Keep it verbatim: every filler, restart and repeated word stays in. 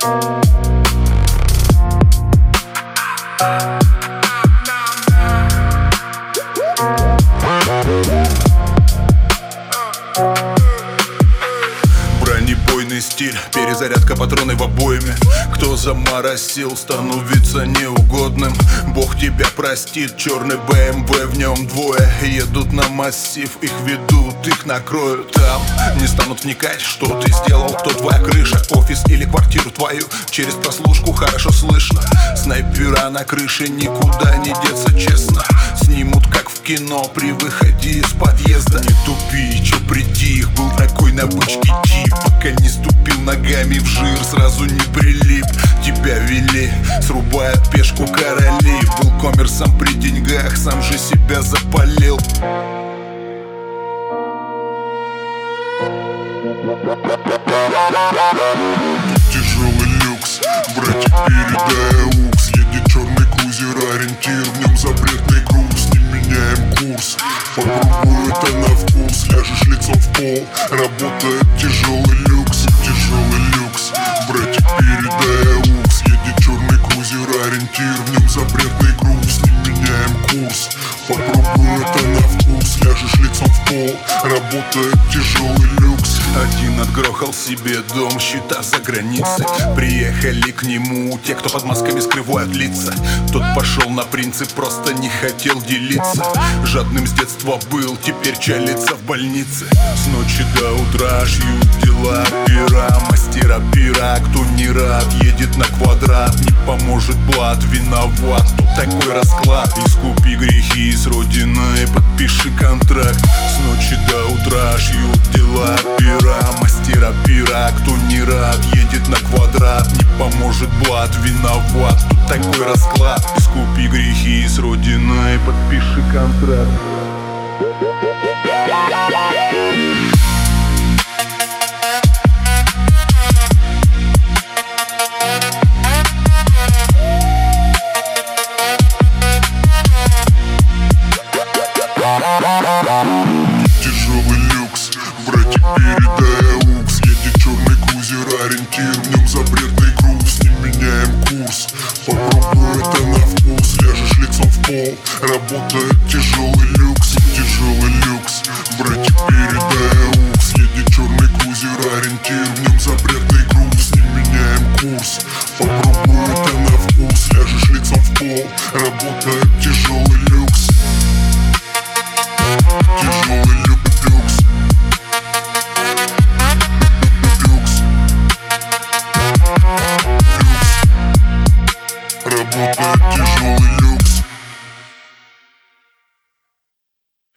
Бронебойный стиль, перезарядка патроны в обойме. Кто заморосил, становится неугодным. Бог тебя простит, черный бэ эм вэ, в нем двое. Едут на массив, их ведут, их накроют. Там не станут вникать, что ты сделал, кто твоя крыша, офис или квартиру твою. Через прослушку хорошо слышно. Снайпера на крыше, никуда не деться, честно. Снимут как в кино при выходе из подъезда. Не тупи, чё притих, был такой на бычке тип. Пока не ступил ногами в жир, сразу не прилип. Тебя вели, срубая пешку короли. Был коммерсом при деньгах, сам же себя запалил. Тяжелый люкс, братья, передай укс. Едет черный крузер, ориентир, в нем запретный груз. Не меняем курс, попробуй это на вкус. Ляжешь лицом в пол, работает тяжелый люкс. Тяжелый люкс, братья, передай укс. Едет черный крузер, ориентир, в нем запретный груз. Не меняем курс, попробуй это на вкус. Ляжешь лицом в пол, работает тяжелый люкс. Один отгрохал себе дом, счета за границей. Приехали к нему те, кто под масками скрывают лица. Тот пошел на принцип, просто не хотел делиться. Жадным с детства был, теперь чалится в больнице. С ночи до утра шьют дела пера. Мастера пера, кто не рад, едет на квадрат. Не поможет блат, виноват, тут такой расклад. Искупи грехи с родиной, подпиши контракт. С ночи до утра шьют дела пера. Мастера пера, кто не рад, едет на квадрат. Не поможет блат, виноват, тут такой расклад. Искупи грехи с родиной, подпиши контракт. Тяжелый люкс, братья, передай укс. Едет черный крузер, ориентир, в нем запретный груз. Не меняем курс, попробуй это на вкус. Ляжешь лицом в пол, работает тяжелый люкс. Тяжелый люкс, братья, передай укс. Едет черный крузер, ориентир, в нем запретный груз. Не меняем курс, попробуй это на вкус. Ляжешь лицом в пол, работает тяжелый люкс. Тяжелый люкс. Люкс. Люкс. Работает тяжелый люкс.